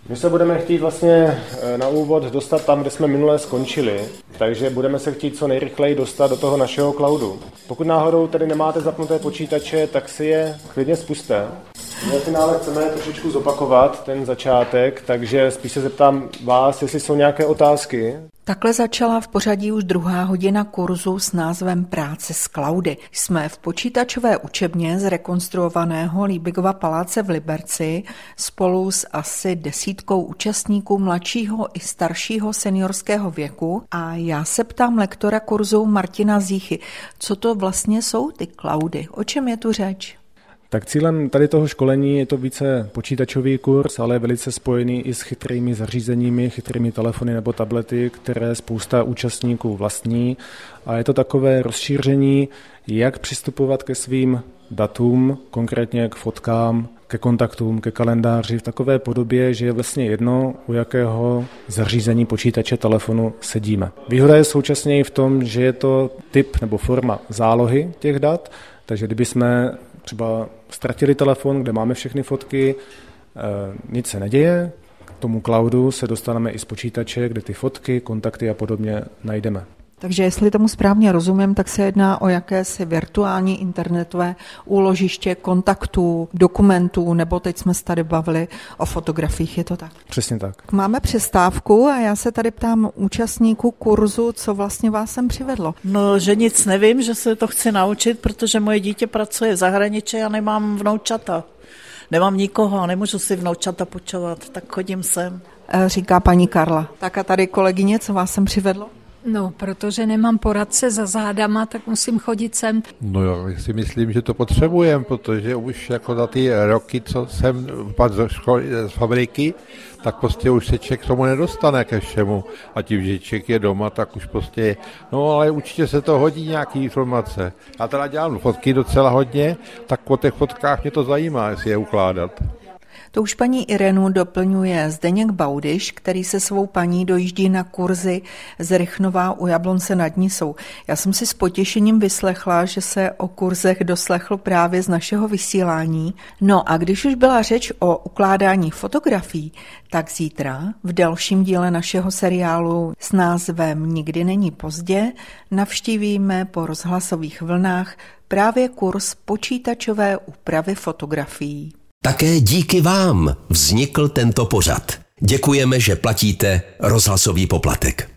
My se budeme chtít vlastně na úvod dostat tam, kde jsme minule skončili, takže budeme se chtít co nejrychleji dostat do toho našeho cloudu. Pokud náhodou tedy nemáte zapnuté počítače, tak si je klidně spusťte. My v finále chceme trošičku zopakovat ten začátek, takže spíš se zeptám vás, jestli jsou nějaké otázky. Takhle začala v pořadí už 2. hodina kurzu s názvem Práce s cloudy. Jsme v počítačové učebně z rekonstruovaného Liebigova paláce v Liberci spolu s asi 10 účastníků mladšího i staršího seniorského věku a já se ptám lektora kurzu Martina Zíchy, co to vlastně jsou ty cloudy, o čem je tu řeč? Tak cílem tady toho školení je to více počítačový kurz, ale je velice spojený i s chytrými zařízeními, chytrými telefony nebo tablety, které spousta účastníků vlastní. A je to takové rozšíření, jak přistupovat ke svým datům, konkrétně k fotkám, ke kontaktům, ke kalendáři v takové podobě, že je vlastně jedno, u jakého zařízení počítače, telefonu sedíme. Výhoda je současně i v tom, že je to typ nebo forma zálohy těch dat, takže kdyby jsme třeba ztratili telefon, kde máme všechny fotky, nic se neděje, k tomu cloudu se dostaneme i z počítače, kde ty fotky, kontakty a podobně najdeme. Takže jestli tomu správně rozumím, tak se jedná o jakési virtuální internetové úložiště kontaktů, dokumentů, nebo teď jsme se tady bavili o fotografiích, je to tak? Přesně tak. Máme přestávku a já se tady ptám účastníků kurzu, co vlastně vás sem přivedlo. No, že nic nevím, že se to chci naučit, protože moje dítě pracuje v zahraničí a nemám vnoučata. Nemám nikoho a nemůžu si vnoučata půjčovat, tak chodím sem. Říká paní Karla. Tak a tady kolegyně, co vás sem přivedlo? No, protože nemám poradce za zádama, tak musím chodit sem. No jo, si myslím, že to potřebujeme, protože už jako za ty roky, co jsem padl z fabriky, tak prostě už se člověk k tomu nedostane ke všemu. A tím, že člověk je doma, tak už prostě, no ale určitě se to hodí nějaký informace. Já teda dělám fotky docela hodně, tak po těch fotkách mě to zajímá, jestli je ukládat. To už paní Irenu doplňuje Zdeněk Baudyš, který se svou paní dojíždí na kurzy z Rychnova u Jablonce nad Nisou. Já jsem si s potěšením vyslechla, že se o kurzech doslechl právě z našeho vysílání. No a když už byla řeč o ukládání fotografií, tak zítra v dalším díle našeho seriálu s názvem Nikdy není pozdě navštívíme po rozhlasových vlnách právě kurz počítačové úpravy fotografií. Také díky vám vznikl tento pořad. Děkujeme, že platíte rozhlasový poplatek.